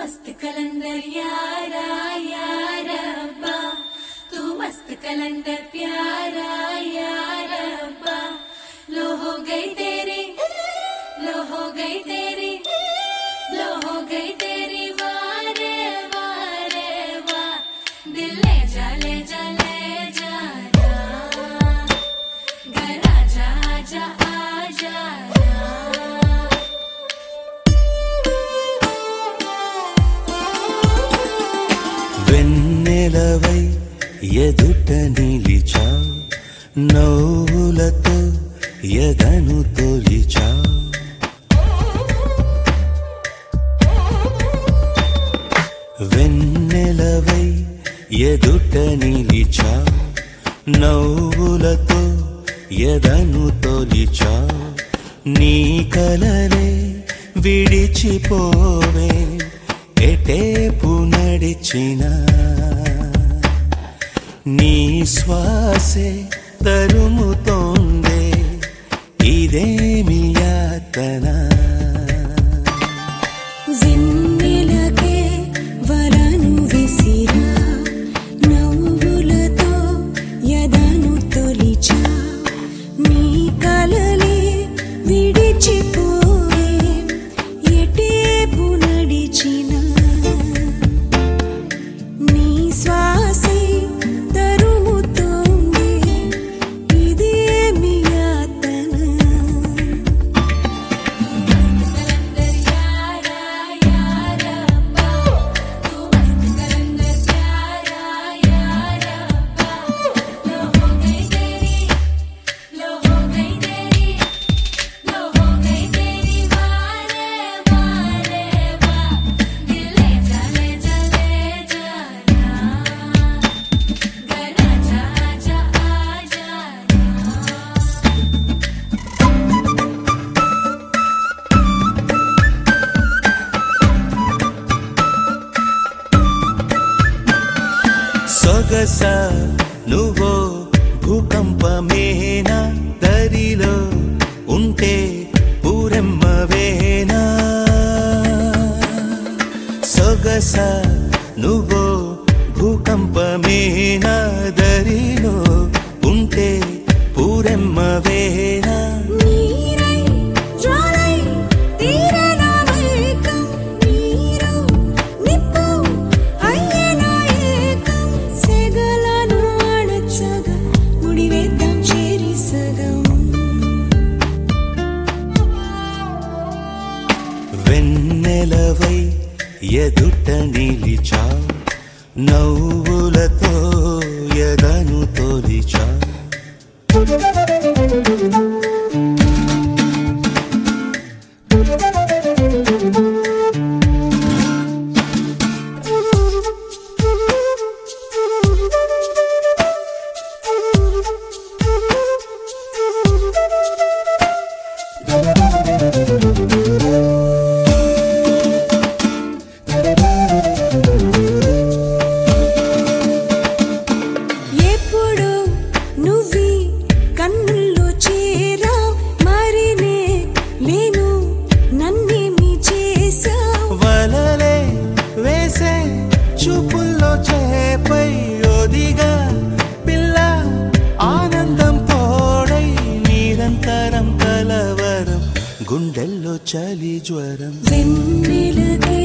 मस्त कलंदर यारा यारा अब्बा, तू मस्त कलंदर प्यारा यारा अब्बा। लो हो गई तेरी, लो हो गई तेरी, लो हो गई तेरी वारे वारे वाह। दिल ले जा ले जा ले जा ना, घर आजा आजा आजा ना। వెన్నెలవై ఎదుట నిలిచా, నవ్వులతో ఎదను తొలిచా. వెన్నెలవై ఎదుట నిలిచా, నవ్వులతో ఎదను తొలిచా. నీ కలలే విడిచిపోవే, ఎటేపు నడిచిన నీ శ్వాసే తరుముతోందే, ఇదేమి యాతన. వెన్నెలకే వలను విసిరా, నవ్వులతో ఎదను తొలిచా. నీ కలలే విడిచిపోవే, ఎటేపు నడిచిన నీ శ్వాసే తరుముతోంది, ఇదేమి యాతన. कलंदर यारा यारा अब्बा, तू मस्त कलंदर प्यारा यारा अब्बा। लो हो गई तेरी, लो हो गई तेरी, लो हो गई तेरी वारे वारे वाह। दिल ले जा ले जा ले जा ना, घर आजा आजा आजा ना। సొగస నువ్వో భూకంపమేనా, దరిలో ఉంటే పూరెమ్మవేనా. సొగస నువ్వో భూకంపమేనా, దరిలో ఉంటే పూరెమ్మవేనా. నీరై జ్వాలై తీరేనా మైకం, నీరు నిప్పు అయ్యేనా ఏకం. సెగలను అణచగా ముడివేద్దాం చేరి సగం. వెన్నెలవై ఎదుట నిలిచా, నవ్వులతో ఎదను తొలిచా. ఎప్పుడు నువ్వీ కన్నుల్లో చేరా, మరినే నేను నన్నేమి చేశావు. వలలే వేసే చూపుల్లో చేపై ఒదిగా పిల్ల, ఆనందం తోడై నిరంతరం కలవరం, గుండెల్లో చలి జ్వరం. వెన్నెలకే